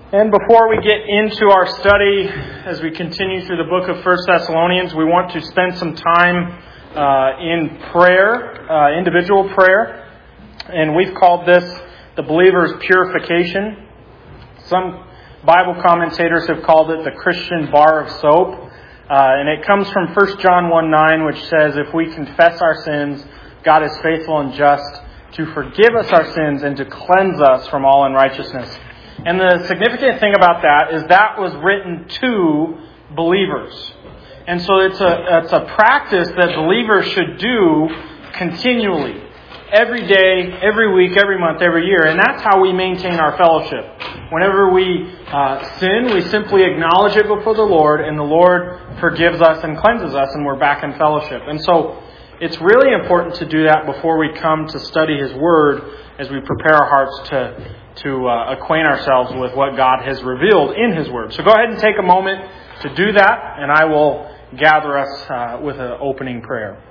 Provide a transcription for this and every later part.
And before we get into our study, as we continue through the book of 1 Thessalonians, we want to spend some time in prayer, individual prayer. And we've called this the believer's purification. Some Bible commentators have called it the Christian bar of soap. And it comes from 1 John 1:9, which says, if we confess our sins, God is faithful and just to forgive us our sins and to cleanse us from all unrighteousness. And the significant thing about that is that was written to believers. And so it's a practice that believers should do continually. Every day, every week, every month, every year. And that's how we maintain our fellowship. Whenever we sin, we simply acknowledge it before the Lord, and the Lord forgives us and cleanses us, and we're back in fellowship. And so it's really important to do that before we come to study His Word, as we prepare our hearts to acquaint ourselves with what God has revealed in His Word. So go ahead and take a moment to do that, and I will gather us with an opening prayer.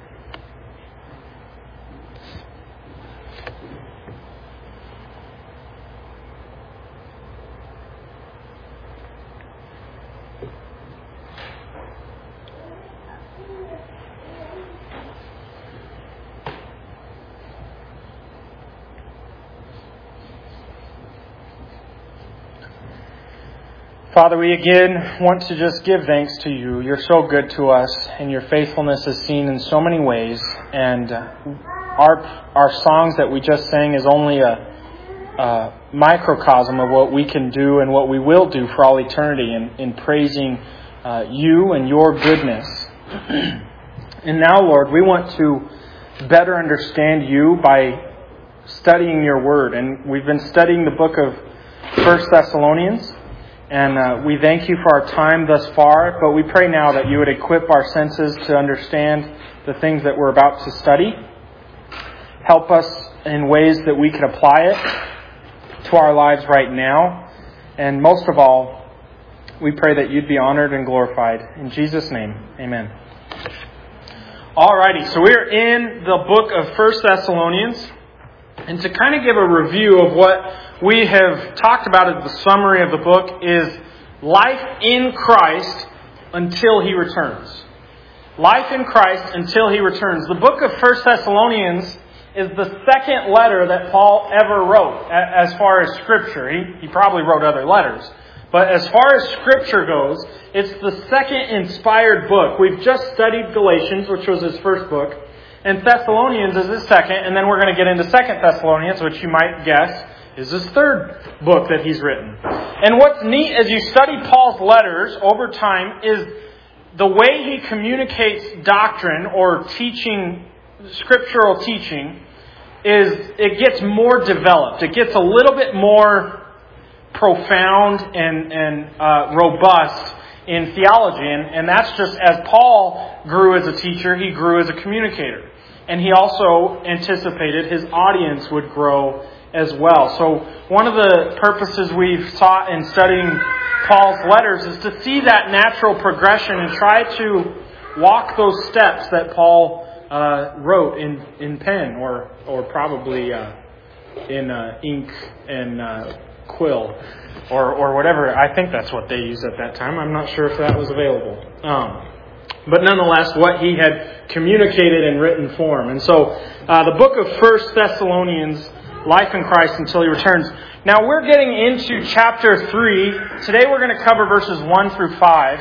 Father, we again want to just give thanks to You. You're so good to us, and Your faithfulness is seen in so many ways. And our songs that we just sang is only a microcosm of what we can do and what we will do for all eternity in praising You and Your goodness. And now, Lord, we want to better understand You by studying Your Word. And we've been studying the book of 1 Thessalonians. And we thank You for our time thus far, but we pray now that You would equip our senses to understand the things that we're about to study. Help us in ways that we can apply it to our lives right now. And most of all, we pray that You'd be honored and glorified. In Jesus' name, amen. Alrighty, so we're in the book of 1 Thessalonians. And to kind of give a review of what we have talked about as the summary of the book is life in Christ until He returns. Life in Christ until He returns. The book of 1 Thessalonians is the second letter that Paul ever wrote as far as Scripture. He probably wrote other letters. But as far as Scripture goes, it's the second inspired book. We've just studied Galatians, which was his first book. And Thessalonians is his second, and then we're going to get into 2 Thessalonians, which you might guess is his third book that he's written. And what's neat as you study Paul's letters over time is the way he communicates doctrine or teaching, scriptural teaching, is it gets more developed. It gets a little bit more profound and robust in theology. And that's just as Paul grew as a teacher, he grew as a communicator. And he also anticipated his audience would grow as well. So one of the purposes we've sought in studying Paul's letters is to see that natural progression and try to walk those steps that Paul wrote in pen or probably in ink and quill or whatever. I think that's what they used at that time. I'm not sure if that was available. But nonetheless, what he had communicated in written form. And so the book of 1 Thessalonians, life in Christ until He returns. Now we're getting into chapter 3. Today we're going to cover verses 1 through 5.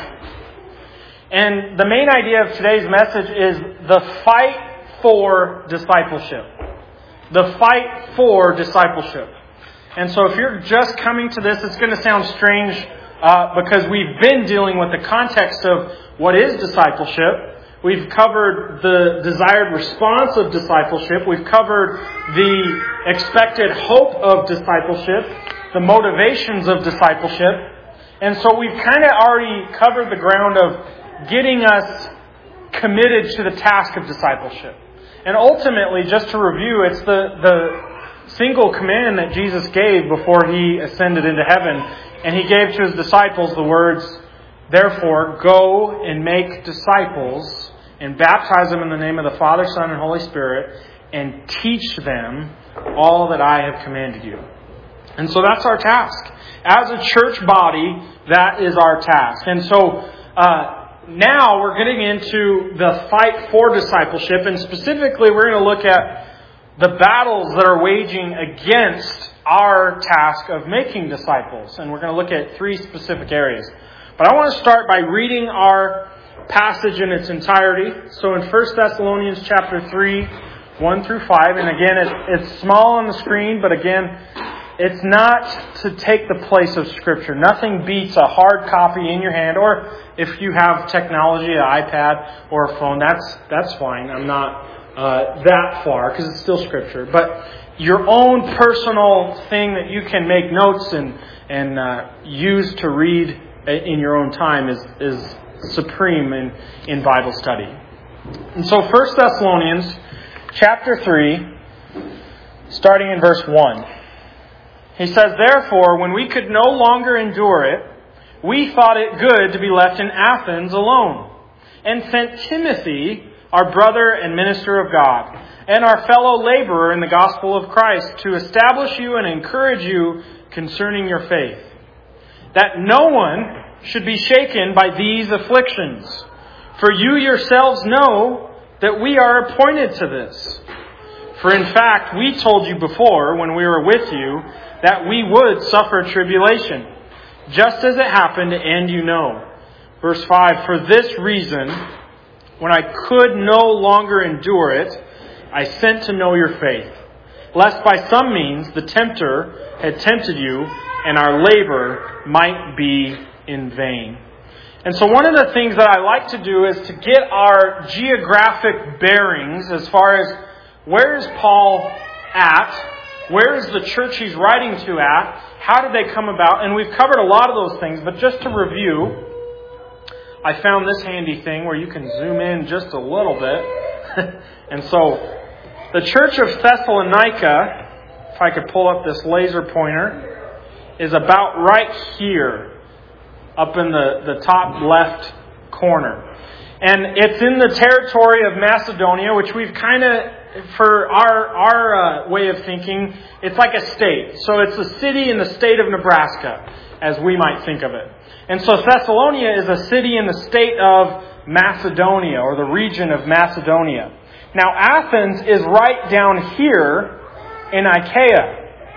And the main idea of today's message is the fight for discipleship. The fight for discipleship. And so if you're just coming to this, it's going to sound strange because we've been dealing with the context of what is discipleship. We've covered the desired response of discipleship. We've covered the expected hope of discipleship, the motivations of discipleship. And so we've kind of already covered the ground of getting us committed to the task of discipleship. And ultimately, just to review, it's the single command that Jesus gave before He ascended into heaven. And He gave to His disciples the words, "Therefore, go and make disciples and baptize them in the name of the Father, Son, and Holy Spirit, and teach them all that I have commanded you." And so that's our task. As a church body, that is our task. And so now we're getting into the fight for discipleship. And specifically, we're going to look at the battles that are waging against our task of making disciples. And we're going to look at 3 specific areas. But I want to start by reading our passage in its entirety. So in 1 Thessalonians chapter 3, 1 through 5. And again, it's small on the screen, but again, it's not to take the place of Scripture. Nothing beats a hard copy in your hand, or if you have technology, an iPad or a phone, that's fine. I'm not that far, because it's still Scripture. But your own personal thing that you can make notes and use to read in your own time is supreme in Bible study. And so 1 Thessalonians chapter 3, starting in verse 1. He says, "Therefore, when we could no longer endure it, we thought it good to be left in Athens alone, and sent Timothy, our brother and minister of God, and our fellow laborer in the gospel of Christ, to establish you and encourage you concerning your faith, that no one should be shaken by these afflictions. For you yourselves know that we are appointed to this. For in fact, we told you before, when we were with you, that we would suffer tribulation, just as it happened, and you know." Verse 5, "For this reason, when I could no longer endure it, I sent to know your faith, lest by some means the tempter had tempted you, and our labor might be in vain." And so one of the things that I like to do is to get our geographic bearings as far as where is Paul at? Where is the church he's writing to at? How did they come about? And we've covered a lot of those things, but just to review, I found this handy thing where you can zoom in just a little bit. And so, the church of Thessalonica, if I could pull up this laser pointer, is about right here, up in the top left corner. And it's in the territory of Macedonia, which we've kind of, for our way of thinking, it's like a state. So it's a city in the state of Nebraska, as we might think of it. And so Thessalonia is a city in the state of Macedonia, or the region of Macedonia. Now Athens is right down here in Achaia.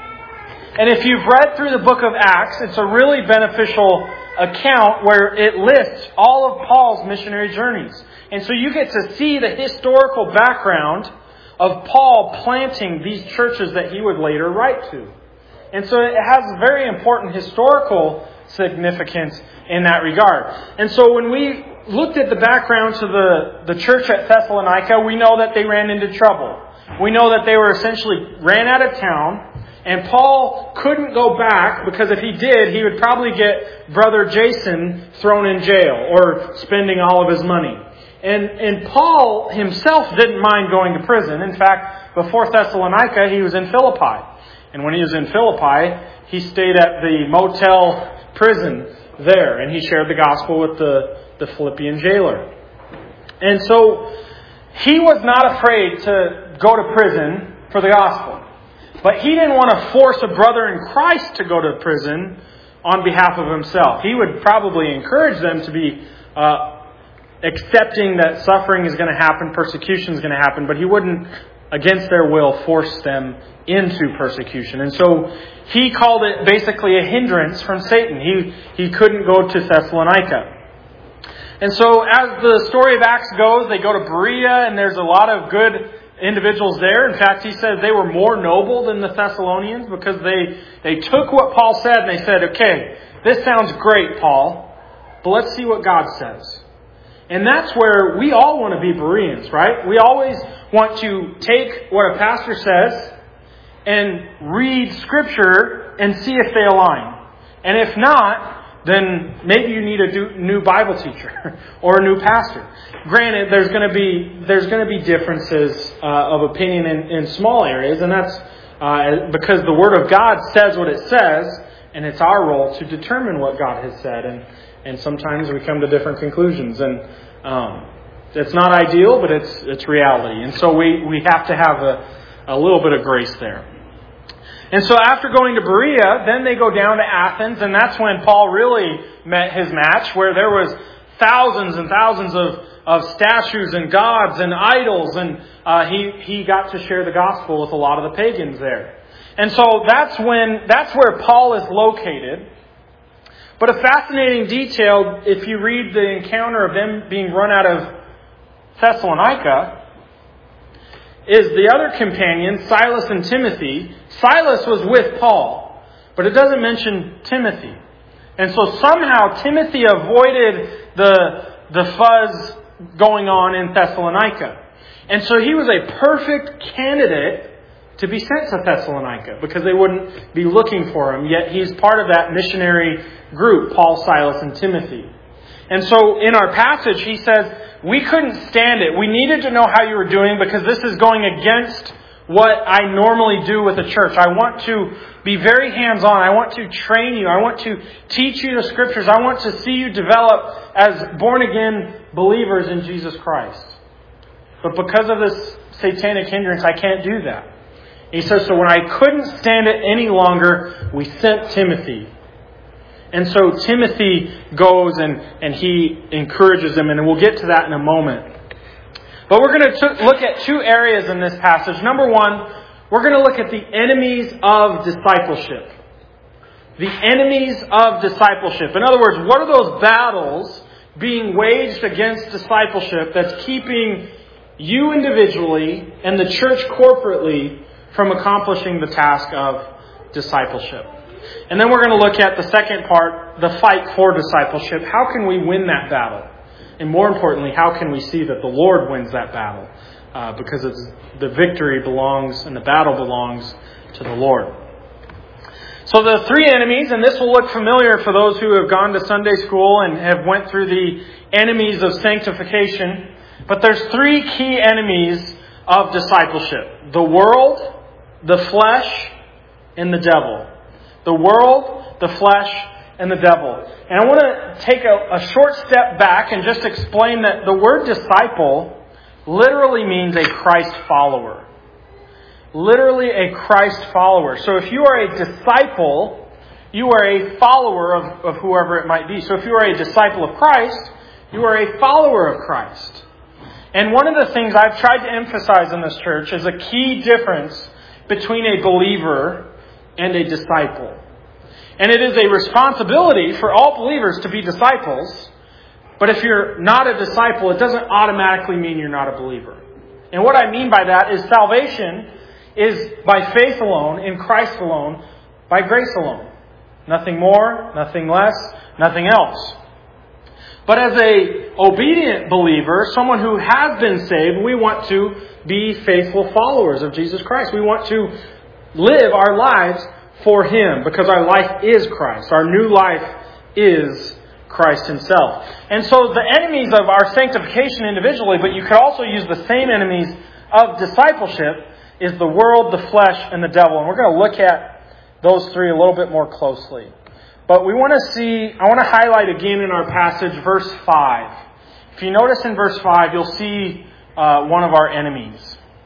And if you've read through the book of Acts, it's a really beneficial account where it lists all of Paul's missionary journeys. And so you get to see the historical background of Paul planting these churches that he would later write to. And so it has very important historical significance in that regard. And so when we looked at the background to the church at Thessalonica, we know that they ran into trouble. We know that they were essentially ran out of town. And Paul couldn't go back, because if he did, he would probably get Brother Jason thrown in jail or spending all of his money. And Paul himself didn't mind going to prison. In fact, before Thessalonica, he was in Philippi. And when he was in Philippi, he stayed at the motel prison there, and he shared the gospel with the Philippian jailer. And so he was not afraid to go to prison for the gospel. But he didn't want to force a brother in Christ to go to prison on behalf of himself. He would probably encourage them to be accepting that suffering is going to happen, persecution is going to happen, but he wouldn't, against their will, force them into persecution. And so he called it basically a hindrance from Satan. He couldn't go to Thessalonica. And so as the story of Acts goes, they go to Berea, and there's a lot of good individuals there. In fact, he says they were more noble than the Thessalonians, because they took what Paul said and they said, "Okay, this sounds great, Paul, but let's see what God says." And that's where we all want to be Bereans, right? We always want to take what a pastor says and read Scripture and see if they align. And if not, then maybe you need a new Bible teacher or a new pastor. Granted, there's going to be differences of opinion in small areas, and that's because the Word of God says what it says, and it's our role to determine what God has said. And sometimes we come to different conclusions, and it's not ideal, but it's reality. And so we have to have a little bit of grace there. And so after going to Berea, then they go down to Athens, and that's when Paul really met his match, where there was thousands and thousands of statues and gods and idols, and he got to share the gospel with a lot of the pagans there. And so that's where Paul is located. But a fascinating detail, if you read the encounter of them being run out of Thessalonica, is the other companions, Silas and Timothy. Silas was with Paul, but it doesn't mention Timothy. And so somehow Timothy avoided the fuzz going on in Thessalonica. And so he was a perfect candidate to be sent to Thessalonica because they wouldn't be looking for him. Yet he's part of that missionary group, Paul, Silas, and Timothy. And so in our passage, he says, we couldn't stand it. We needed to know how you were doing because this is going against what I normally do with a church. I want to be very hands-on. I want to train you. I want to teach you the Scriptures. I want to see you develop as born-again believers in Jesus Christ. But because of this satanic hindrance, I can't do that. He says, so when I couldn't stand it any longer, we sent Timothy. And so Timothy goes and he encourages them, and we'll get to that in a moment. But we're going to look at two areas in this passage. Number one, we're going to look at the enemies of discipleship. The enemies of discipleship. In other words, what are those battles being waged against discipleship that's keeping you individually and the church corporately from accomplishing the task of discipleship? And then we're going to look at the second part, the fight for discipleship. How can we win that battle? And more importantly, how can we see that the Lord wins that battle? Because the victory belongs and the battle belongs to the Lord. So the three enemies, and this will look familiar for those who have gone to Sunday school and have went through the enemies of sanctification. But there's three key enemies of discipleship. The world, the flesh, and the devil. The world, the flesh, and the devil. And I want to take a short step back and just explain that the word disciple literally means a Christ follower. Literally a Christ follower. So if you are a disciple, you are a follower of whoever it might be. So if you are a disciple of Christ, you are a follower of Christ. And one of the things I've tried to emphasize in this church is a key difference between a believer and a disciple. And it is a responsibility for all believers to be disciples. But if you're not a disciple, it doesn't automatically mean you're not a believer. And what I mean by that is salvation is by faith alone, in Christ alone, by grace alone. Nothing more, nothing less, nothing else. But as a obedient believer, someone who has been saved, we want to be faithful followers of Jesus Christ. We want to live our lives for Him because our life is Christ. Our new life is Christ Himself. And so the enemies of our sanctification individually, but you could also use the same enemies of discipleship, is the world, the flesh, and the devil. And we're going to look at those three a little bit more closely. But I want to highlight again in our passage verse 5. If you notice in verse 5, you'll see one of our enemies.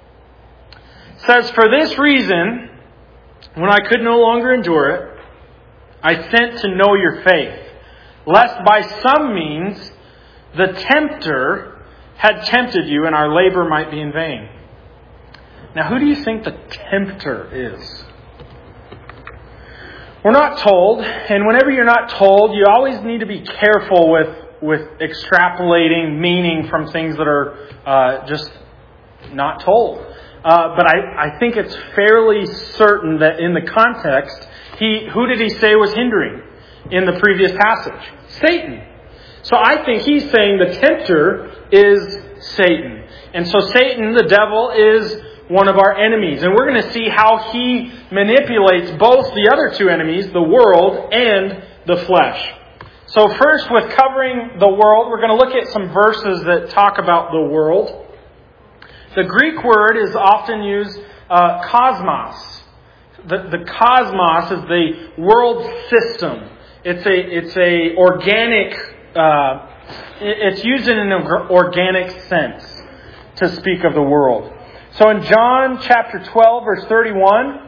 It says, "For this reason, when I could no longer endure it, I sent to know your faith, lest by some means the tempter had tempted you and our labor might be in vain." Now, who do you think the tempter is? We're not told, and whenever you're not told, you always need to be careful with extrapolating meaning from things that are just not told. But I think it's fairly certain that in the context, who did he say was hindering in the previous passage? Satan. So I think he's saying the tempter is Satan. And so Satan, the devil, is one of our enemies. And we're going to see how he manipulates both the other two enemies, the world and the flesh. So first, with covering the world, we're going to look at some verses that talk about the world. The Greek word is often used cosmos. The cosmos is the world system. It's a organic. It's used in an organic sense to speak of the world. So in John chapter 12, verse 31,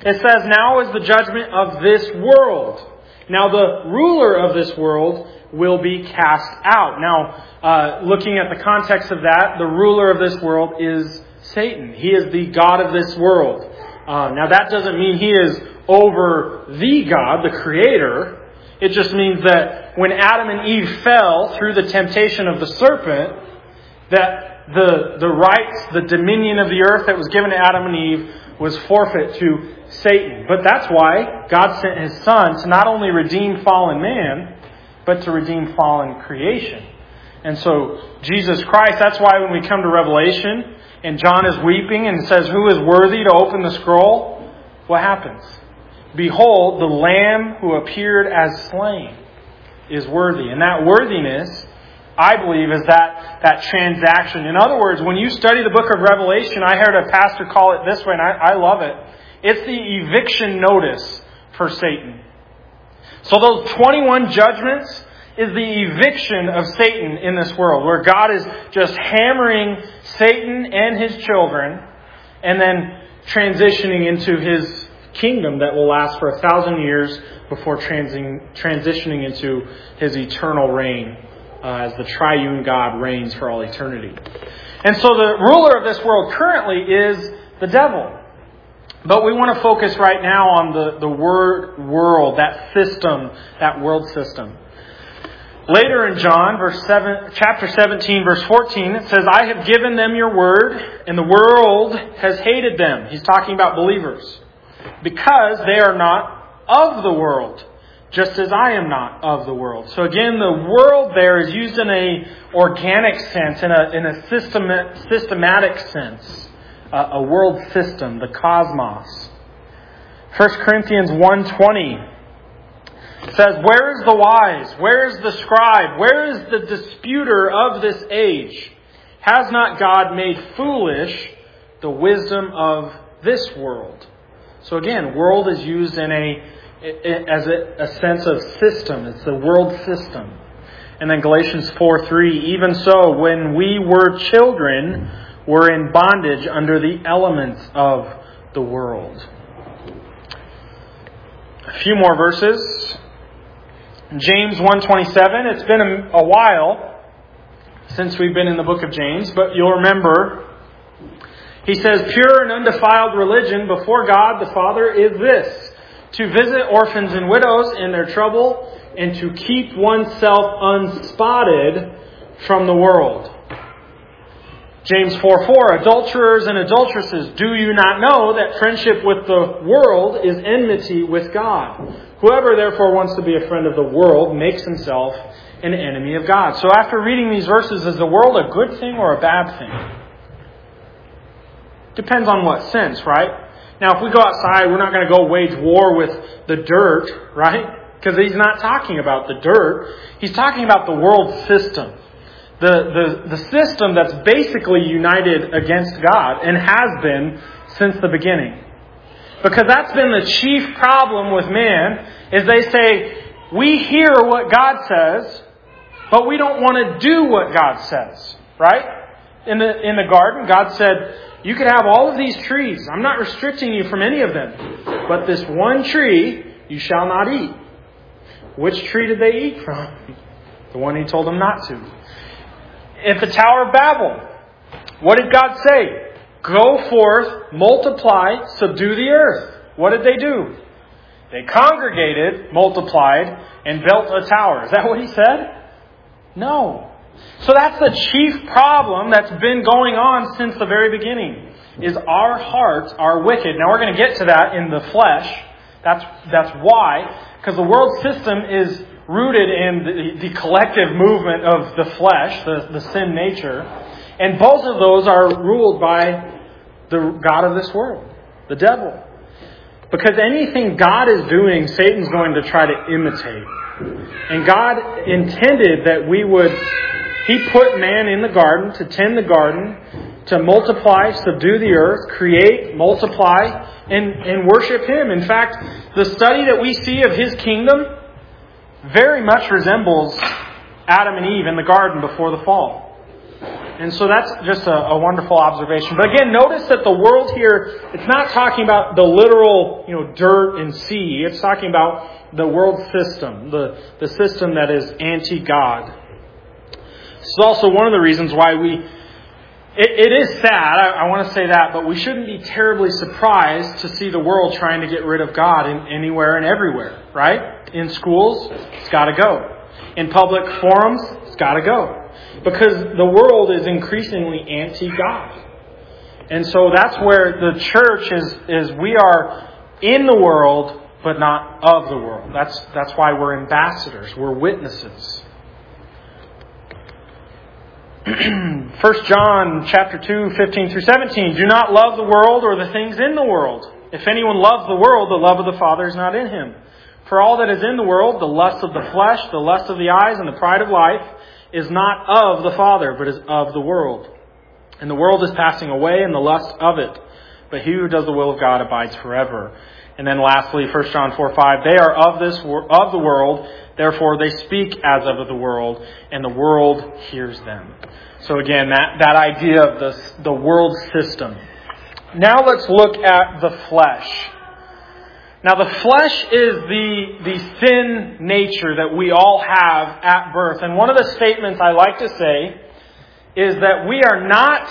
It says, now is the judgment of this world. Now the ruler of this world will be cast out. Now, looking at the context of that, the ruler of this world is Satan. He is the god of this world. Now that doesn't mean he is over the God, the Creator. It just means that when Adam and Eve fell through the temptation of the serpent, that the rights, the dominion of the earth that was given to Adam and Eve was forfeit to Satan. But that's why God sent His Son to not only redeem fallen man, but to redeem fallen creation. And so Jesus Christ, that's why when we come to Revelation and John is weeping and says, who is worthy to open the scroll? What happens? Behold, the Lamb who appeared as slain is worthy. And that worthiness, I believe, is that transaction. In other words, when you study the book of Revelation, I heard a pastor call it this way, and I love it. It's the eviction notice for Satan. So those 21 judgments is the eviction of Satan in this world, where God is just hammering Satan and his children and then transitioning into His kingdom that will last for 1,000 years before transitioning into His eternal reign as the triune God reigns for all eternity. And so the ruler of this world currently is the devil. But we want to focus right now on the word world, that system, that world system. Later in John, chapter 17, verse 14, it says, I have given them your word, and the world has hated them. He's talking about believers. Because they are not of the world, just as I am not of the world. So again, the world there is used in a organic sense, in a systematic sense. A world system, the cosmos. 1 Corinthians 1:20 says, where is the wise? Where is the scribe? Where is the disputer of this age? Has not God made foolish the wisdom of this world? So again, world is used as a sense of system. It's the world system. And then Galatians 4:3, even so, when we were children, we're in bondage under the elements of the world. A few more verses. James 1:27. It's been a while since we've been in the book of James, but you'll remember he says, pure and undefiled religion before God the Father is this, to visit orphans and widows in their trouble and to keep oneself unspotted from the world. James 4:4, adulterers and adulteresses, do you not know that friendship with the world is enmity with God? Whoever therefore wants to be a friend of the world makes himself an enemy of God. So after reading these verses, is the world a good thing or a bad thing? Depends on what sense, right? Now, if we go outside, we're not going to go wage war with the dirt, right? Because he's not talking about the dirt. He's talking about the world system. The system that's basically united against God and has been since the beginning. Because that's been the chief problem with man, is they say, we hear what God says, but we don't want to do what God says, right? In the garden, God said, you could have all of these trees. I'm not restricting you from any of them. But this one tree you shall not eat. Which tree did they eat from? The one He told them not to. At the Tower of Babel, what did God say? Go forth, multiply, subdue the earth. What did they do? They congregated, multiplied, and built a tower. Is that what He said? No. So that's the chief problem that's been going on since the very beginning, is our hearts are wicked. Now we're going to get to that in the flesh. That's why. Because the world system is rooted in the collective movement of the flesh, the sin nature. And both of those are ruled by the god of this world, the devil. Because anything God is doing, Satan's going to try to imitate. And God intended that He put man in the garden to tend the garden, to multiply, subdue the earth, create, multiply, and worship Him. In fact, the study that we see of His kingdom very much resembles Adam and Eve in the garden before the fall. And so that's just a wonderful observation. But again, notice that the world here, it's not talking about the literal, dirt and sea. It's talking about the world system, the system that is anti-God. This is also one of the reasons why it is sad, I want to say that, but we shouldn't be terribly surprised to see the world trying to get rid of God anywhere and everywhere, right? In schools, it's got to go. In public forums, it's got to go. Because the world is increasingly anti-God. And so that's where the church is we are in the world, but not of the world. That's why we're ambassadors. We're witnesses. 1 John chapter 2, 15 through 17. Do not love the world or the things in the world. If anyone loves the world, the love of the Father is not in him. For all that is in the world, the lust of the flesh, the lust of the eyes, and the pride of life, is not of the Father, but is of the world. And the world is passing away, and the lust of it. But he who does the will of God abides forever. And then lastly, 1 John 4:5, they are of the world, therefore they speak as of the world, and the world hears them. So again, that idea of the world system. Now let's look at the flesh. Now the flesh is the sin nature that we all have at birth. And one of the statements I like to say is that we are not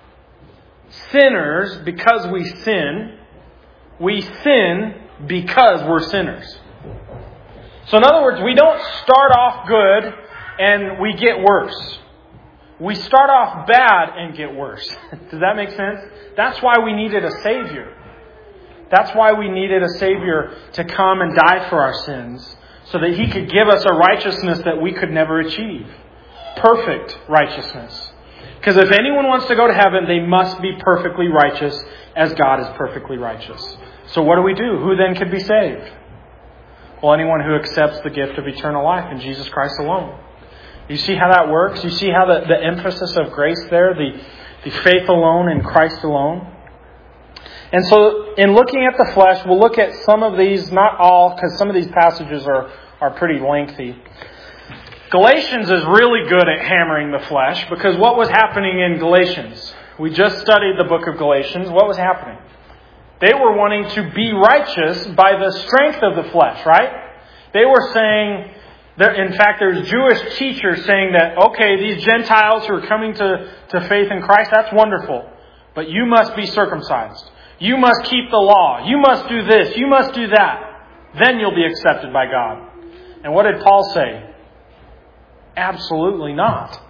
sinners because we sin. We sin because we're sinners. So in other words, we don't start off good and we get worse. We start off bad and get worse. Does that make sense? That's why we needed a Savior. That's why we needed a Savior to come and die for our sins, so that He could give us a righteousness that we could never achieve. Perfect righteousness. Because if anyone wants to go to heaven, they must be perfectly righteous as God is perfectly righteous. So what do we do? Who then could be saved? Well, anyone who accepts the gift of eternal life in Jesus Christ alone. You see how that works? You see how the emphasis of grace there, the faith alone in Christ alone? And so, in looking at the flesh, we'll look at some of these, not all, because some of these passages are pretty lengthy. Galatians is really good at hammering the flesh, because what was happening in Galatians? We just studied the book of Galatians. What was happening? They were wanting to be righteous by the strength of the flesh, right? They were saying, in fact, there's Jewish teachers saying that, okay, these Gentiles who are coming to faith in Christ, that's wonderful, but you must be circumcised. You must keep the law. You must do this. You must do that. Then you'll be accepted by God. And what did Paul say? Absolutely not.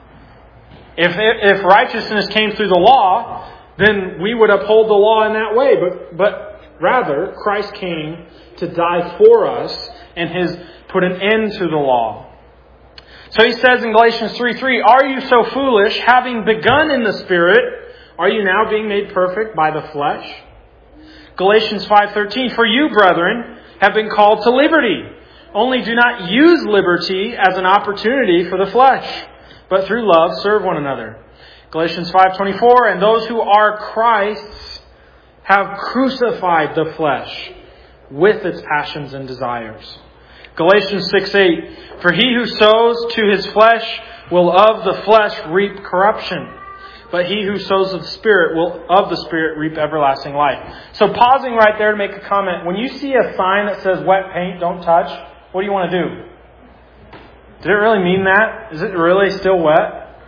If righteousness came through the law, then we would uphold the law in that way. But rather, Christ came to die for us and has put an end to the law. So he says in Galatians 3:3, are you so foolish, having begun in the Spirit, are you now being made perfect by the flesh? Galatians 5:13, for you, brethren, have been called to liberty. Only do not use liberty as an opportunity for the flesh, but through love serve one another. Galatians 5:24, and those who are Christ's have crucified the flesh with its passions and desires. Galatians 6:8, for he who sows to his flesh will of the flesh reap corruption. But he who sows of the Spirit will of the Spirit reap everlasting life. So pausing right there to make a comment. When you see a sign that says wet paint, don't touch, what do you want to do? Did it really mean that? Is it really still wet?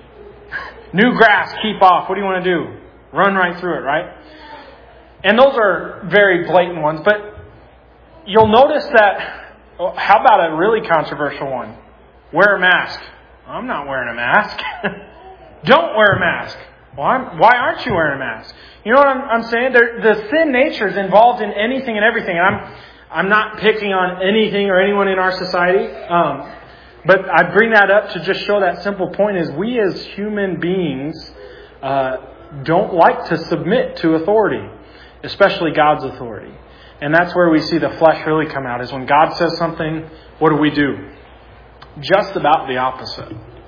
New grass, keep off. What do you want to do? Run right through it, right? And those are very blatant ones. But you'll notice that, how about a really controversial one? Wear a mask. I'm not wearing a mask. Don't wear a mask. Well, why aren't you wearing a mask? You know what I'm saying? The sin nature is involved in anything and everything. And I'm not picking on anything or anyone in our society. But I bring that up to just show that simple point is we as human beings don't like to submit to authority, especially God's authority. And that's where we see the flesh really come out, is when God says something, what do? Just about the opposite.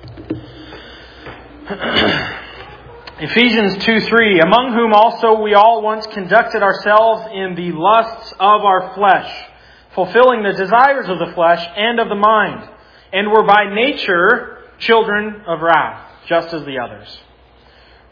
Ephesians 2:3, among whom also we all once conducted ourselves in the lusts of our flesh, fulfilling the desires of the flesh and of the mind, and were by nature children of wrath, just as the others.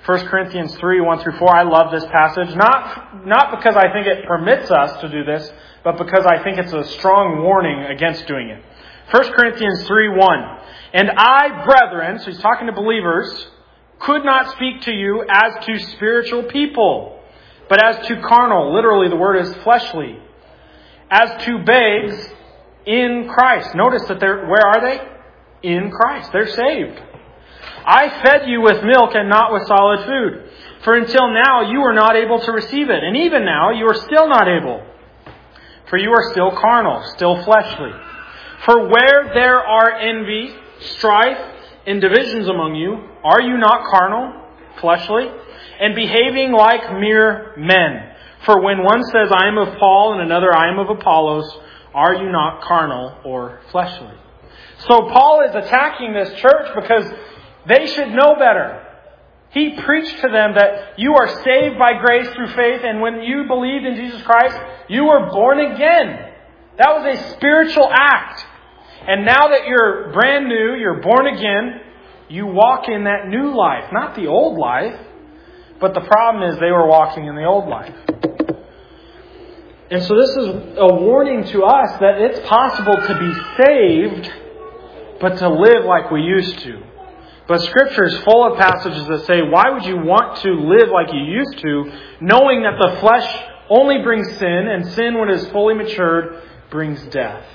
1 Corinthians 3, 1 through 4. I love this passage. Not because I think it permits us to do this, but because I think it's a strong warning against doing it. 1 Corinthians 3, 1. And I, brethren, so he's talking to believers, could not speak to you as to spiritual people, but as to carnal. Literally, the word is fleshly. As to babes in Christ. Notice that where are they? In Christ. They're saved. I fed you with milk and not with solid food. For until now you were not able to receive it. And even now you are still not able. For you are still carnal, still fleshly. For where there are envy, strife, and divisions among you, are you not carnal, fleshly, and behaving like mere men? For when one says, I am of Paul, and another, I am of Apollos, are you not carnal or fleshly? So Paul is attacking this church because they should know better. He preached to them that you are saved by grace through faith, and when you believed in Jesus Christ, you were born again. That was a spiritual act. And now that you're brand new, you're born again, you walk in that new life, not the old life. But the problem is they were walking in the old life. And so this is a warning to us that it's possible to be saved, but to live like we used to. But Scripture is full of passages that say, why would you want to live like you used to, knowing that the flesh only brings sin, and sin, when it is fully matured, brings death?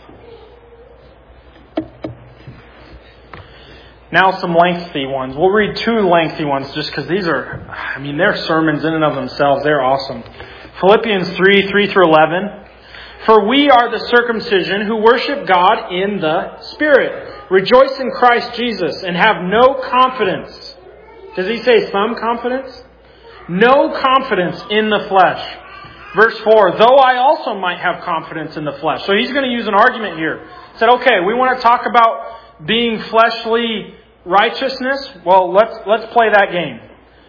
Now some lengthy ones. We'll read two lengthy ones just because these are, they're sermons in and of themselves. They're awesome. Philippians 3, 3 through 11. For we are the circumcision who worship God in the Spirit, rejoice in Christ Jesus, and have no confidence. Does he say some confidence? No confidence in the flesh. Verse 4, though I also might have confidence in the flesh. So he's going to use an argument here. He said, okay, we want to talk about being fleshly righteousness. Well, let's play that game.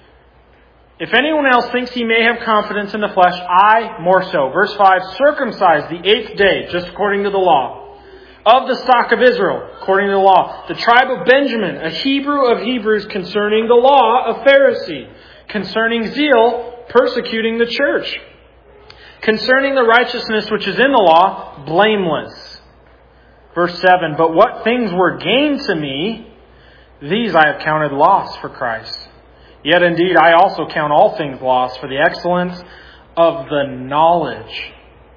If anyone else thinks he may have confidence in the flesh, I more so. Verse 5, circumcised the 8th day, just according to the law, of the stock of Israel, according to the law, the tribe of Benjamin, a Hebrew of Hebrews, concerning the law, a Pharisee, concerning zeal, persecuting the church, concerning the righteousness which is in the law, blameless. Verse 7, but what things were gained to me, these I have counted loss for Christ. Yet indeed I also count all things lost for the excellence of the knowledge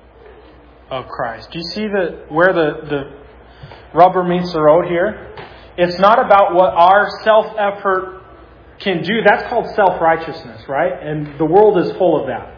of Christ. Do you see where the rubber meets the road here? It's not about what our self-effort can do. That's called self-righteousness, right? And the world is full of that.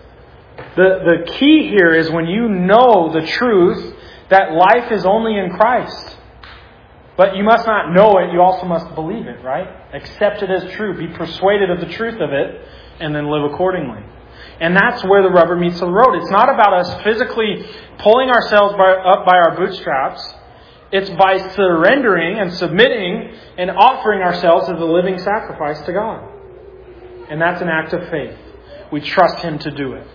The key here is when you know the truth that life is only in Christ. But you must not know it, you also must believe it, right? Accept it as true. Be persuaded of the truth of it, and then live accordingly. And that's where the rubber meets the road. It's not about us physically pulling ourselves up by our bootstraps. It's by surrendering and submitting and offering ourselves as a living sacrifice to God. And that's an act of faith. We trust Him to do it.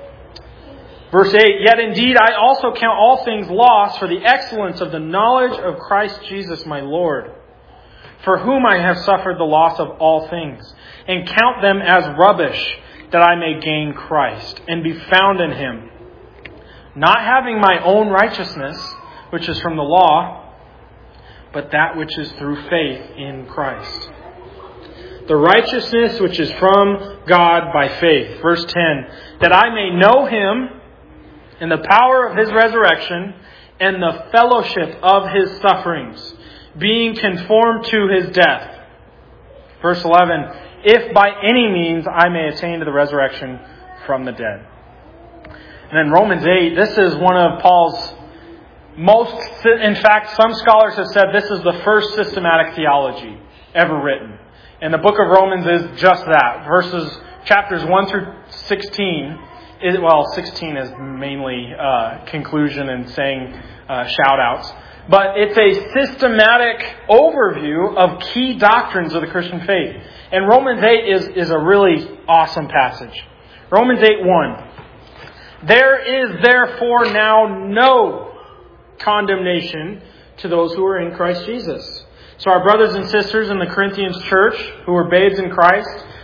Verse 8, yet indeed I also count all things lost for the excellence of the knowledge of Christ Jesus my Lord, for whom I have suffered the loss of all things, and count them as rubbish, that I may gain Christ, and be found in Him, not having my own righteousness, which is from the law, but that which is through faith in Christ. The righteousness which is from God by faith. Verse 10, that I may know Him, in the power of His resurrection, and the fellowship of His sufferings, being conformed to His death. Verse 11, if by any means I may attain to the resurrection from the dead. And then Romans 8, this is one of Paul's in fact, some scholars have said this is the first systematic theology ever written. And the book of Romans is just that. Chapters 1 through 16, 16 is mainly conclusion and saying shout-outs. But it's a systematic overview of key doctrines of the Christian faith. And Romans 8 is a really awesome passage. Romans 8:1. There is therefore now no condemnation to those who are in Christ Jesus. So our brothers and sisters in the Corinthians church who are babes in Christ,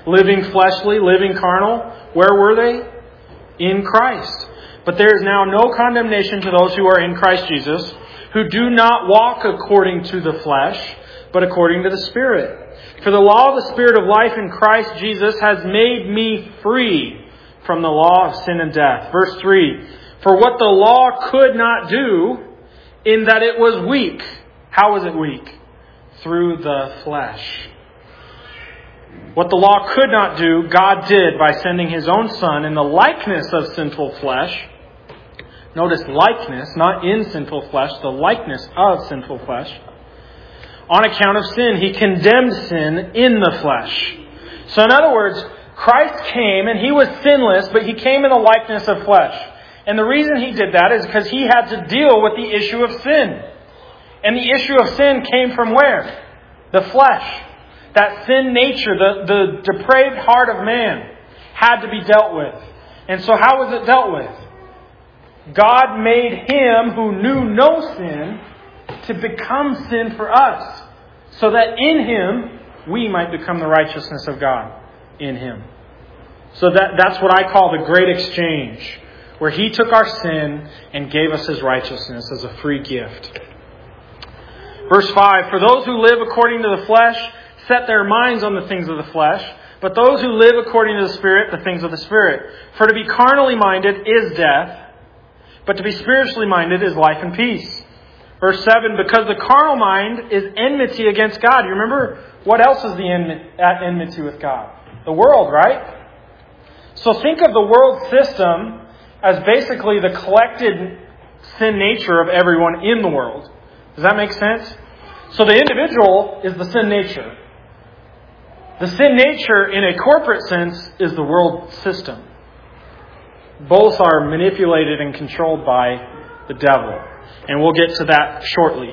living fleshly, living carnal. Where were they? In Christ. But there is now no condemnation to those who are in Christ Jesus, who do not walk according to the flesh, but according to the Spirit. For the law of the Spirit of life in Christ Jesus has made me free from the law of sin and death. Verse 3, for what the law could not do, in that it was weak. How was it weak? Through the flesh. What the law could not do, God did by sending His own Son in the likeness of sinful flesh. Notice likeness, not in sinful flesh, the likeness of sinful flesh. On account of sin, He condemned sin in the flesh. So in other words, Christ came and He was sinless, but He came in the likeness of flesh. And the reason He did that is because He had to deal with the issue of sin. And the issue of sin came from where? The flesh. That sin nature, the depraved heart of man, had to be dealt with. And so how was it dealt with? God made Him who knew no sin to become sin for us, so that in Him we might become the righteousness of God in Him. So that's what I call the great exchange, where He took our sin and gave us His righteousness as a free gift. Verse 5, for those who live according to the flesh set their minds on the things of the flesh, but those who live according to the Spirit, the things of the Spirit. For to be carnally minded is death, but to be spiritually minded is life and peace. Verse 7, because the carnal mind is enmity against God. You remember, what else is at enmity with God? The world, right? So think of the world system as basically the collected sin nature of everyone in the world. Does that make sense? So the individual is the sin nature. The sin nature, in a corporate sense, is the world system. Both are manipulated and controlled by the devil. And we'll get to that shortly.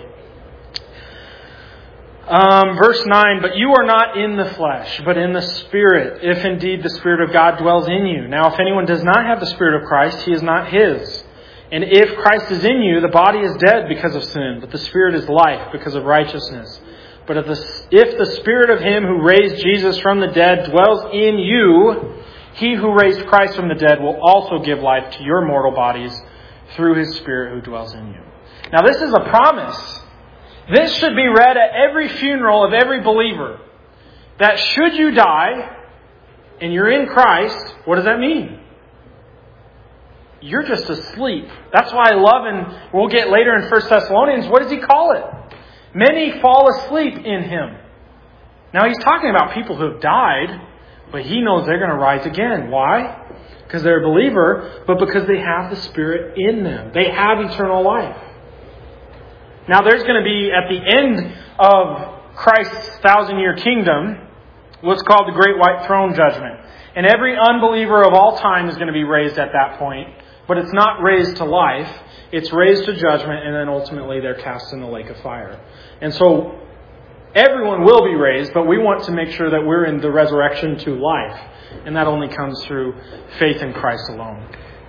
Verse 9, but you are not in the flesh, but in the Spirit, if indeed the Spirit of God dwells in you. Now, if anyone does not have the Spirit of Christ, he is not his. And if Christ is in you, the body is dead because of sin, but the Spirit is life because of righteousness. But if the Spirit of Him who raised Jesus from the dead dwells in you, He who raised Christ from the dead will also give life to your mortal bodies through His Spirit who dwells in you. Now this is a promise. This should be read at every funeral of every believer. That should you die and you're in Christ, what does that mean? You're just asleep. That's why I love, and we'll get later in 1 Thessalonians, what does he call it? Many fall asleep in Him. Now he's talking about people who have died, but he knows they're going to rise again. Why? Because they're a believer, but because they have the Spirit in them. They have eternal life. Now there's going to be, at the end of Christ's 1,000-year kingdom, what's called the Great White Throne Judgment. And every unbeliever of all time is going to be raised at that point. But it's not raised to life. It's raised to judgment, and then ultimately they're cast in the lake of fire. And so everyone will be raised, but we want to make sure that we're in the resurrection to life. And that only comes through faith in Christ alone.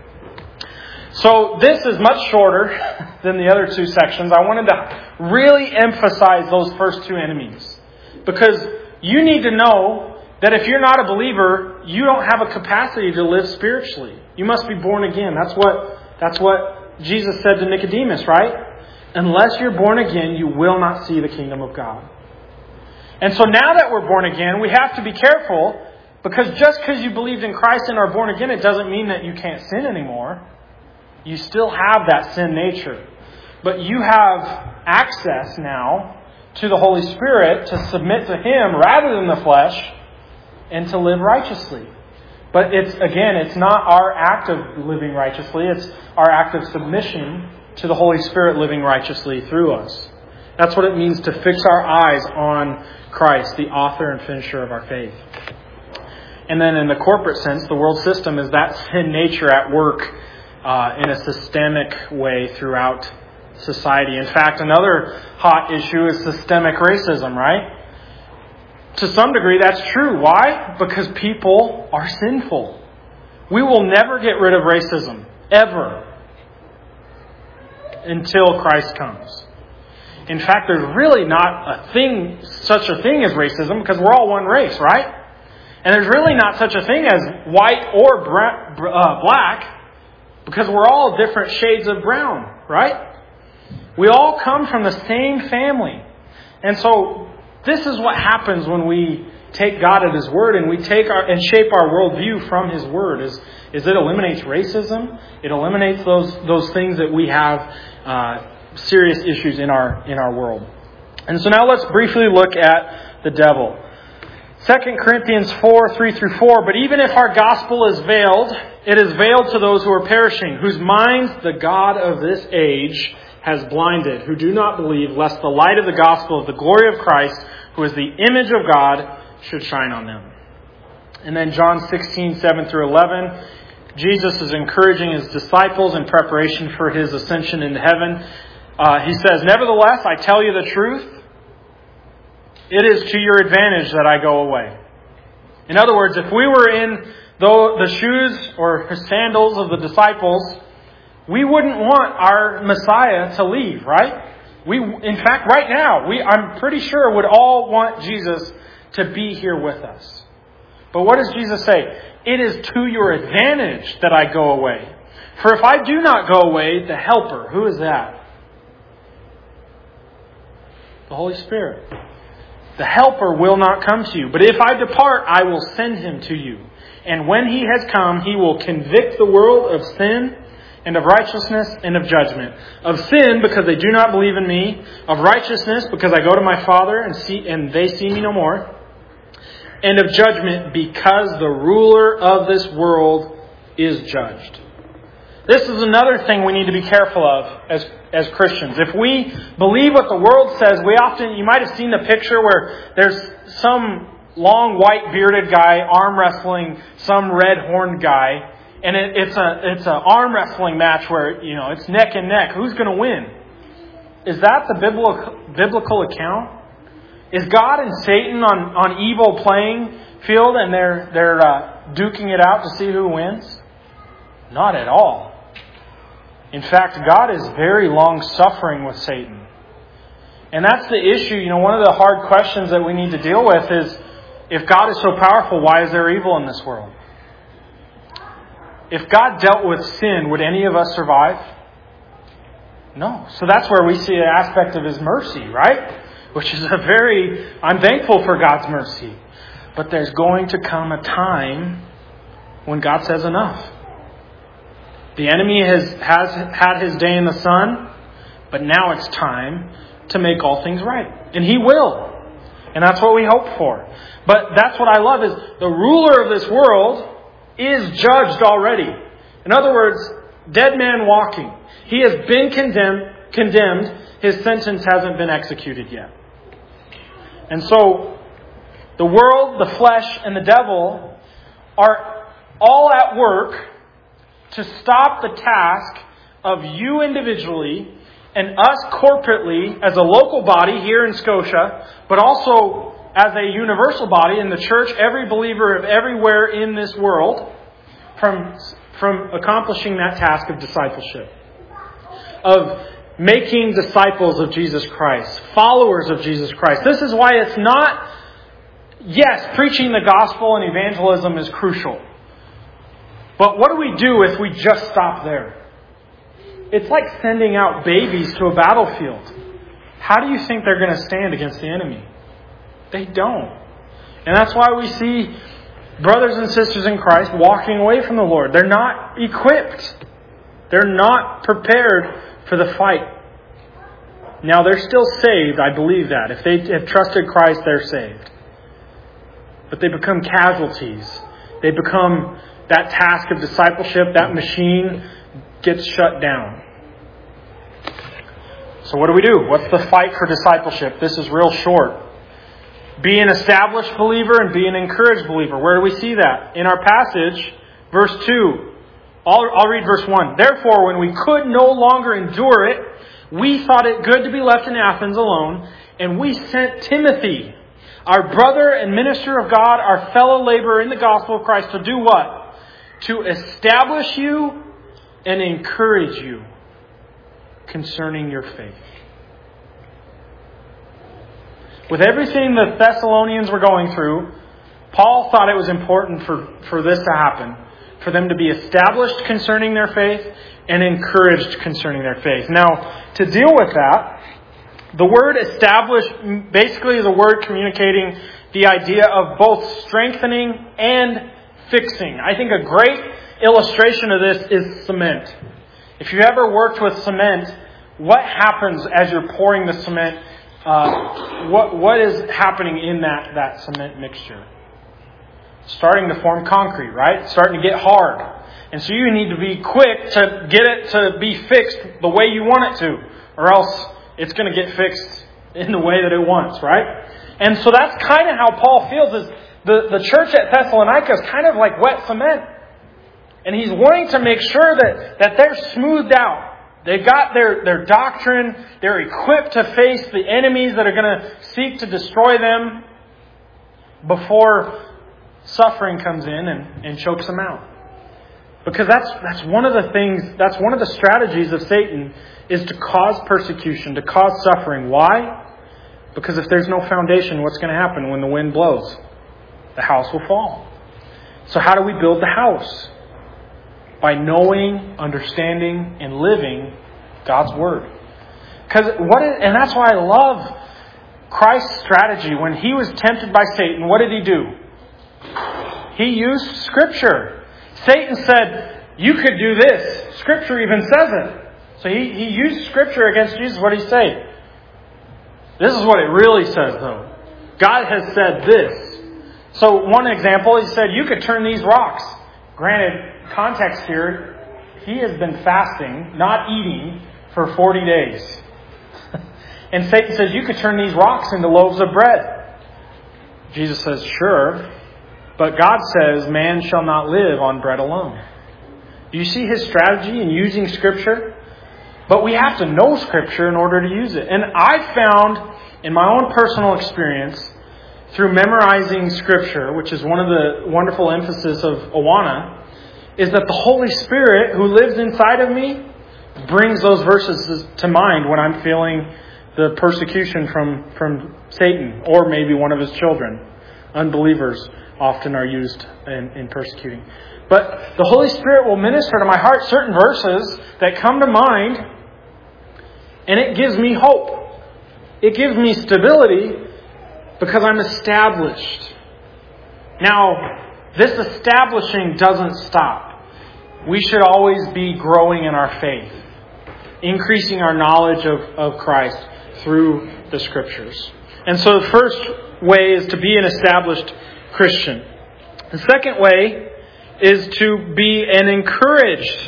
So this is much shorter than the other two sections. I wanted to really emphasize those first two enemies. Because you need to know that if you're not a believer, you don't have a capacity to live spiritually. You must be born again. That's what Jesus said to Nicodemus, right? Unless you're born again, you will not see the kingdom of God. And so now that we're born again, we have to be careful, because just because you believed in Christ and are born again, it doesn't mean that you can't sin anymore. You still have that sin nature. But you have access now to the Holy Spirit to submit to Him rather than the flesh and to live righteously. But it's not our act of living righteously. It's our act of submission to the Holy Spirit living righteously through us. That's what it means to fix our eyes on Christ, the author and finisher of our faith. And then in the corporate sense, the world system is that sin nature at work in a systemic way throughout society. In fact, another hot issue is systemic racism, right? To some degree, that's true. Why? Because people are sinful. We will never get rid of racism, ever, until Christ comes. In fact, there's really not such a thing as racism, because we're all one race, right? And there's really not such a thing as white or black, because we're all different shades of brown, right? We all come from the same family. And so this is what happens when we take God at His Word and we take and shape our worldview from His Word. Is it eliminates racism. It eliminates those things that we have serious issues in our world. And so now let's briefly look at the devil. 2 Corinthians 4:3-4. But even if our gospel is veiled, it is veiled to those who are perishing, whose minds the God of this age has blinded, who do not believe, lest the light of the gospel of the glory of Christ, who is the image of God, should shine on them. And then John 16:7-11. Jesus is encouraging His disciples in preparation for His ascension into heaven. He says, "Nevertheless, I tell you the truth. It is to your advantage that I go away." In other words, if we were in the shoes or sandals of the disciples, we wouldn't want our Messiah to leave, right? In fact, right now, I'm pretty sure would all want Jesus to be here with us. But what does Jesus say? It is to your advantage that I go away. For if I do not go away, the Helper, who is that? The Holy Spirit. The Helper will not come to you. But if I depart, I will send Him to you. And when He has come, He will convict the world of sin and of righteousness and of judgment. Of sin, because they do not believe in me. Of righteousness, because I go to my Father and they see me no more. And of judgment, because the ruler of this world is judged. This is another thing we need to be careful of as Christians. If we believe what the world says, you might have seen the picture where there's some long white bearded guy arm wrestling some red horned guy, and it's an arm wrestling match where it's neck and neck. Who's going to win? Is that the biblical account? Is God and Satan on evil playing field and they're duking it out to see who wins? Not at all. In fact, God is very long-suffering with Satan. And that's the issue. One of the hard questions that we need to deal with is, if God is so powerful, why is there evil in this world? If God dealt with sin, would any of us survive? No. So that's where we see an aspect of His mercy, right? Which is I'm thankful for God's mercy. But there's going to come a time when God says enough. The enemy has had his day in the sun, but now it's time to make all things right. And He will. And that's what we hope for. But that's what I love is the ruler of this world is judged already. In other words, dead man walking. He has been condemned. His sentence hasn't been executed yet. And so the world, the flesh, and the devil are all at work to stop the task of you individually and us corporately as a local body here in Scotia, but also as a universal body in the church, every believer of everywhere in this world, from accomplishing that task of discipleship, of making disciples of Jesus Christ, followers of Jesus Christ. This is why it's not, yes, preaching the gospel and evangelism is crucial. But what do we do if we just stop there? It's like sending out babies to a battlefield. How do you think they're going to stand against the enemy? They don't. And that's why we see brothers and sisters in Christ walking away from the Lord. They're not equipped. They're not prepared for the fight. Now, they're still saved. I believe that. If they have trusted Christ, they're saved. But they become casualties. They become that task of discipleship. That machine gets shut down. So what do? What's the fight for discipleship? This is real short. Be an established believer and be an encouraged believer. Where do we see that? In our passage, verse 2. I'll read verse 1. Therefore, when we could no longer endure it, we thought it good to be left in Athens alone, and we sent Timothy, our brother and minister of God, our fellow laborer in the gospel of Christ, to do what? To establish you and encourage you concerning your faith. With everything the Thessalonians were going through, Paul thought it was important for this to happen, for them to be established concerning their faith and encouraged concerning their faith. Now, to deal with that, the word established basically is a word communicating the idea of both strengthening and fixing. I think a great illustration of this is cement. If you've ever worked with cement, what happens as you're pouring the cement? What is happening in that cement mixture? Starting to form concrete, right? It's starting to get hard. And so you need to be quick to get it to be fixed the way you want it to, or else it's going to get fixed in the way that it wants, right? And so that's kind of how Paul feels, is the church at Thessalonica is kind of like wet cement. And he's wanting to make sure that they're smoothed out. They've got their doctrine. They're equipped to face the enemies that are going to seek to destroy them before suffering comes in and chokes them out. Because that's one of the things, that's one of the strategies of Satan, is to cause persecution, to cause suffering. Why? Because if there's no foundation, what's going to happen when the wind blows? The house will fall. So how do we build the house? By knowing, understanding, and living God's Word. And that's why I love Christ's strategy. When He was tempted by Satan, what did He do? He used Scripture. Satan said, you could do this. Scripture even says it. So he used Scripture against Jesus. What did He say? This is what it really says, though. God has said this. So one example, He said, you could turn these rocks. Granted, context here, He has been fasting, not eating, for 40 days. And Satan says, you could turn these rocks into loaves of bread. Jesus says, sure. But God says, man shall not live on bread alone. Do you see His strategy in using Scripture? But we have to know Scripture in order to use it. And I found, in my own personal experience, through memorizing Scripture, which is one of the wonderful emphasis of Awana, is that the Holy Spirit who lives inside of me brings those verses to mind when I'm feeling the persecution from Satan or maybe one of his children. Unbelievers often are used in persecuting. But the Holy Spirit will minister to my heart certain verses that come to mind, and it gives me hope. It gives me stability because I'm established. Now, this establishing doesn't stop. We should always be growing in our faith, increasing our knowledge of Christ through the Scriptures. And so the first way is to be an established Christian. The second way is to be an encouraged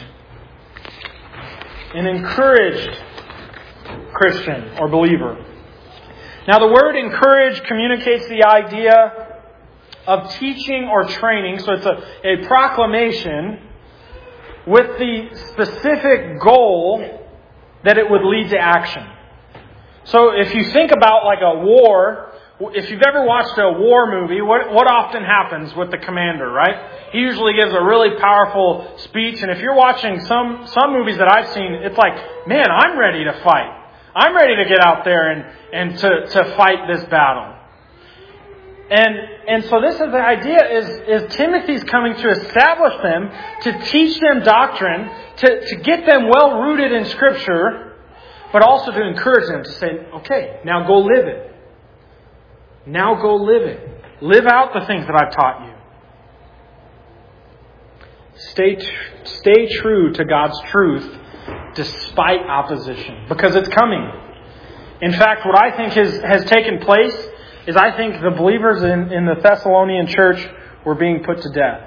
Christian or believer. Now, the word encourage communicates the idea of teaching or training. So it's a proclamation with the specific goal that it would lead to action. So if you think about like a war, if you've ever watched a war movie, what often happens with the commander, right? He usually gives a really powerful speech. And if you're watching some movies that I've seen, it's like, man, I'm ready to fight. I'm ready to get out there and to fight this battle. And so this is the idea is Timothy's coming to establish them, to teach them doctrine, to get them well rooted in Scripture, but also to encourage them to say, okay, now go live it. Now go live it. Live out the things that I've taught you. Stay true to God's truth despite opposition, because it's coming. In fact, what I think has taken place is I think the believers in the Thessalonian church were being put to death.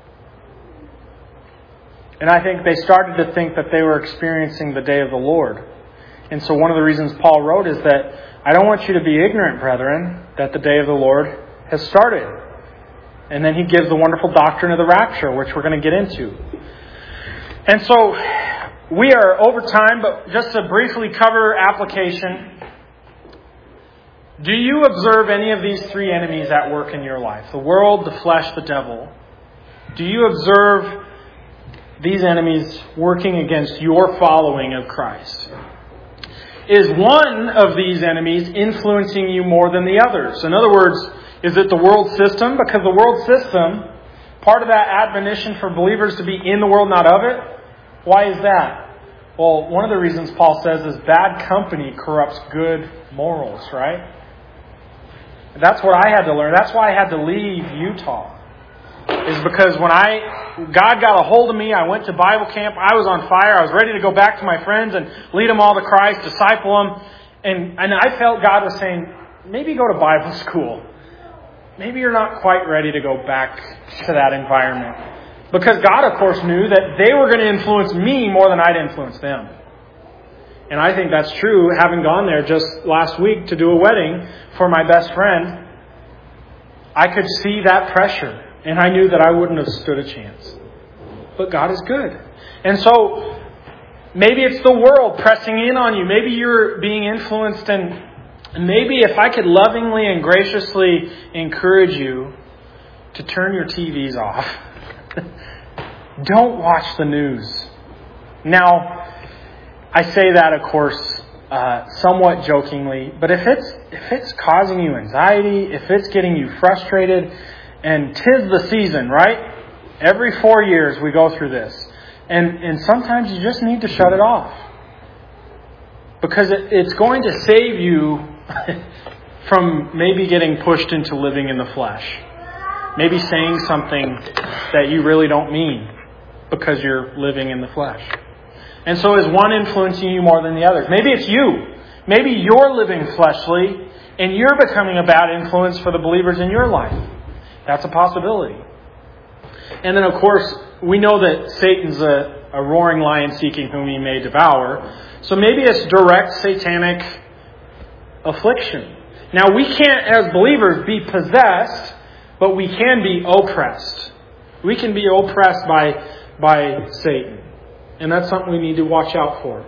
And I think they started to think that they were experiencing the day of the Lord. And so one of the reasons Paul wrote is that I don't want you to be ignorant, brethren, that the day of the Lord has started. And then he gives the wonderful doctrine of the rapture, which we're going to get into. And so we are over time, but just to briefly cover application. Do you observe any of these three enemies at work in your life? The world, the flesh, the devil. Do you observe these enemies working against your following of Christ? Is one of these enemies influencing you more than the others? In other words, Is it the world system? Because the world system, part of that admonition for believers to be in the world, not of it. Why is that? Well, one of the reasons Paul says is bad company corrupts good morals, right? That's what I had to learn. That's why I had to leave Utah. Is because when God got a hold of me, I went to Bible camp, I was on fire, I was ready to go back to my friends and lead them all to Christ, disciple them. And I felt God was saying, maybe go to Bible school. Maybe you're not quite ready to go back to that environment. Because God, of course, knew that they were going to influence me more than I'd influence them. And I think that's true, having gone there just last week to do a wedding for my best friend. I could see that pressure. And I knew that I wouldn't have stood a chance. But God is good. And so, maybe it's the world pressing in on you. Maybe you're being influenced. And maybe if I could lovingly and graciously encourage you to turn your TVs off. Don't watch the news. Now, I say that, of course, somewhat jokingly. But if it's causing you anxiety, if it's getting you frustrated, and 'tis the season, right? Every 4 years we go through this. And sometimes you just need to shut it off. Because it's going to save you from maybe getting pushed into living in the flesh. Maybe saying something that you really don't mean because you're living in the flesh. And so is one influencing you more than the others? Maybe it's you. Maybe you're living fleshly and you're becoming a bad influence for the believers in your life. That's a possibility. And then, of course, we know that Satan's a roaring lion seeking whom he may devour. So maybe it's direct satanic affliction. Now, we can't, as believers, be possessed, but we can be oppressed. We can be oppressed by Satan. And that's something we need to watch out for.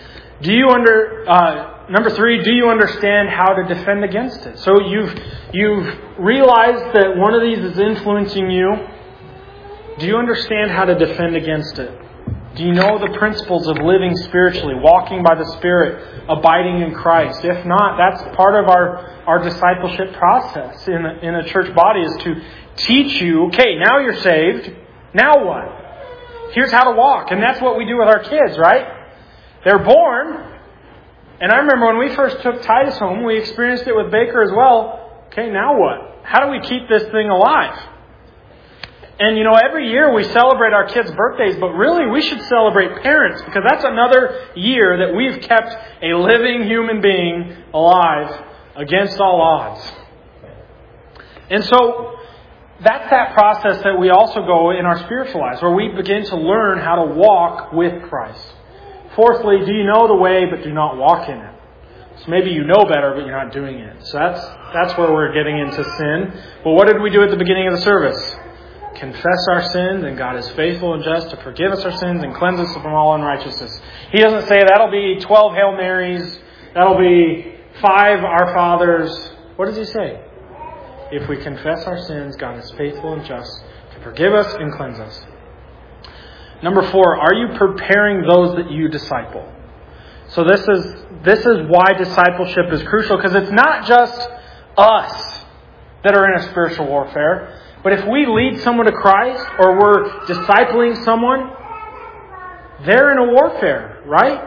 Number 3, do you understand how to defend against it? So you've realized that one of these is influencing you. Do you understand how to defend against it? Do you know the principles of living spiritually, walking by the Spirit, abiding in Christ? If not, that's part of our discipleship process in a church body, is to teach you, okay, now you're saved. Now what? Here's how to walk. And that's what we do with our kids, right? They're born. And I remember when we first took Titus home, we experienced it with Baker as well. Okay, now what? How do we keep this thing alive? And every year we celebrate our kids' birthdays, but really we should celebrate parents, because that's another year that we've kept a living human being alive against all odds. And so that's that process that we also go in our spiritual lives, where we begin to learn how to walk with Christ. Fourthly, do you know the way but do not walk in it? So maybe you know better but you're not doing it. So that's where we're getting into sin. But what did we do at the beginning of the service? Confess our sins, and God is faithful and just to forgive us our sins and cleanse us from all unrighteousness. He doesn't say that'll be 12 Hail Marys, that'll be 5 Our Fathers. What does He say? If we confess our sins, God is faithful and just to forgive us and cleanse us. Number 4, are you preparing those that you disciple? So this is why discipleship is crucial, because it's not just us that are in a spiritual warfare. But if we lead someone to Christ, or we're discipling someone, they're in a warfare, right?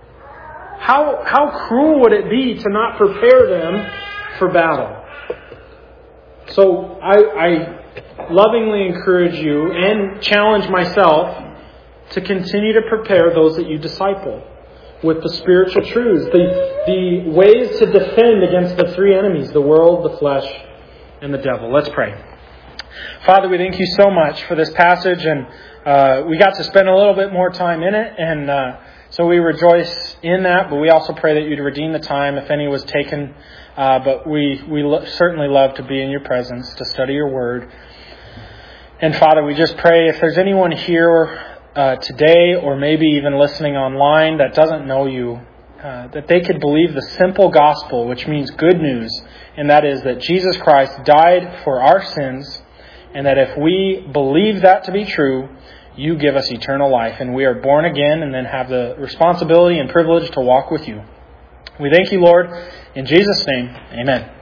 How cruel would it be to not prepare them for battle? So I lovingly encourage you and challenge myself to continue to prepare those that you disciple with the spiritual truths, the ways to defend against the 3 enemies, the world, the flesh, and the devil. Let's pray. Father, we thank you so much for this passage, and we got to spend a little bit more time in it, and so we rejoice in that, but we also pray that you'd redeem the time if any was taken, but we certainly love to be in your presence, to study your word. And Father, we just pray if there's anyone here today, or maybe even listening online, that doesn't know you, that they could believe the simple gospel, which means good news, and that is that Jesus Christ died for our sins, and that if we believe that to be true, you give us eternal life, and we are born again and then have the responsibility and privilege to walk with you. We thank you, Lord. In Jesus' name, amen.